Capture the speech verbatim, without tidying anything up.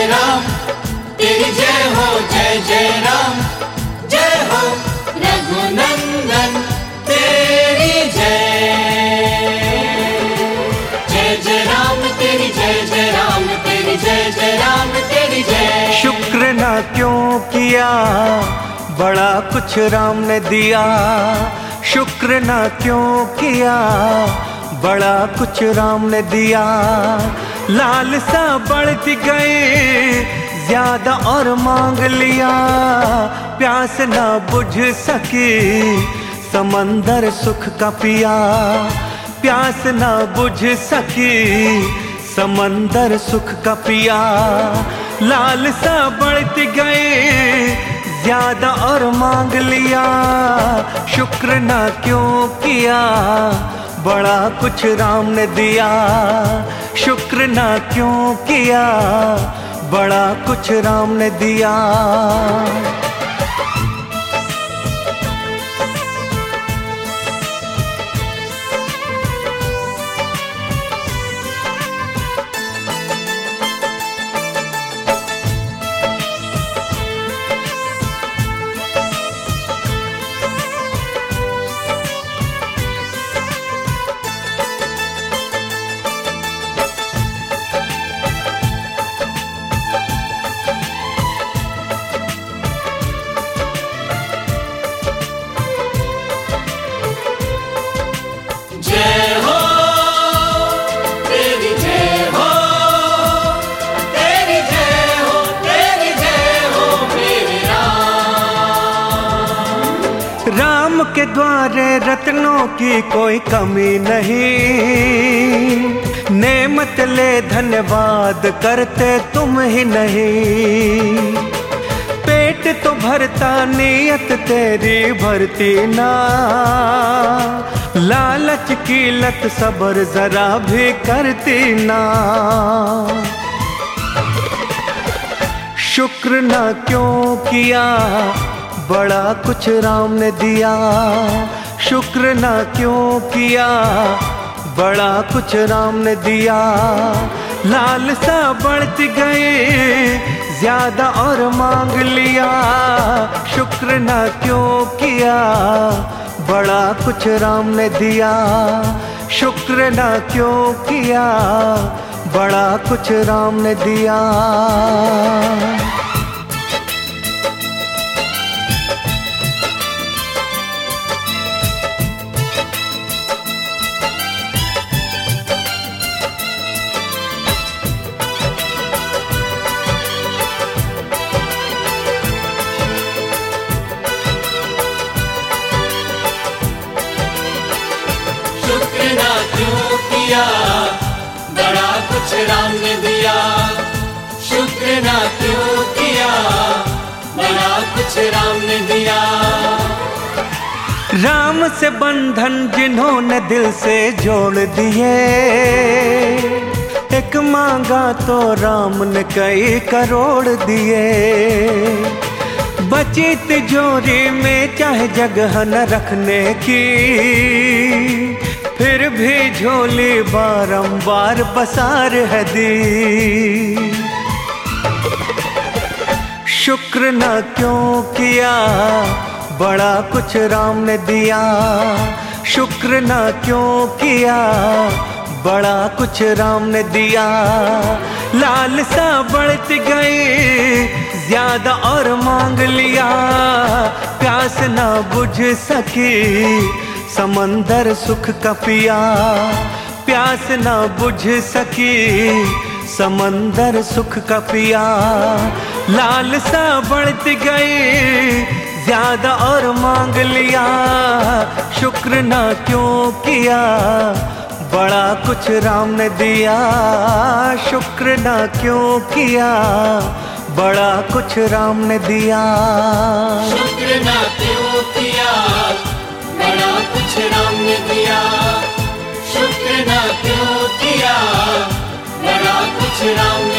राम तेरी जय हो, जय जय राम जय हो, रघुनंदन तेरी जय। जय जय राम तेरी जय, जय राम तेरी जय, जय राम तेरी जय। शुक्र ना क्यों किया, बड़ा कुछ राम ने दिया। शुक्र ना क्यों किया, बड़ा कुछ राम ने दिया। लालसा बढ़ती गई ज्यादा और मांग लिया। प्यास ना बुझ सकी समंदर सुख का पिया। प्यास ना बुझ सकी समंदर सुख का पिया। लालसा बढ़ती गई ज्यादा और मांग लिया। शुक्र ना क्यों किया, बड़ा कुछ राम ने दिया। शुक्र ना क्यों किया, बड़ा कुछ राम ने दिया। राम के द्वारे रत्नों की कोई कमी नहीं। नेमत ले धन्यवाद करते तुम ही नहीं। पेट तो भरता नियत तेरी भरती ना। लालच की लत सबर जरा भी करती ना। शुक्र ना क्यों किया, बड़ा कुछ राम ने दिया। शुक्र ना क्यों किया, बड़ा कुछ राम ने दिया। लालसा बढ़ती गई ज्यादा और मांग लिया। शुक्र ना क्यों किया, बड़ा कुछ राम ने दिया। शुक्र ना क्यों किया, बड़ा कुछ राम ने दिया। शुक्र ना क्यों किया, बड़ा कुछ राम ने दिया। शुक्र ना क्यों किया, बड़ा कुछ राम ने दिया। राम से बंधन जिन्होंने दिल से जोड़ दिए। एक मांगा तो राम ने कई करोड़ दिए। बची तिजोरी में चाहे जगह न रखने की, फिर भी झोली बारंबार पसार है दी। शुक्र ना क्यों किया, बड़ा कुछ राम ने दिया। शुक्र ना क्यों किया, बड़ा कुछ राम ने दिया। लालसा बढ़ती गई ज्यादा और मांग लिया। प्यास ना बुझ सकी समंदर सुख का पिया। प्यास ना बुझ सकी समंदर सुख का पिया। लालसा बढ़ती गई ज्यादा और मांग लिया। शुक्र ना क्यों किया, बड़ा कुछ राम ने दिया। शुक्र ना क्यों किया, बड़ा कुछ राम ने दिया। शुक्र ना क्यों किया, बड़ा कुछ राम ने दिया। शुक्र ना क्यों किया, बड़ा कुछ राम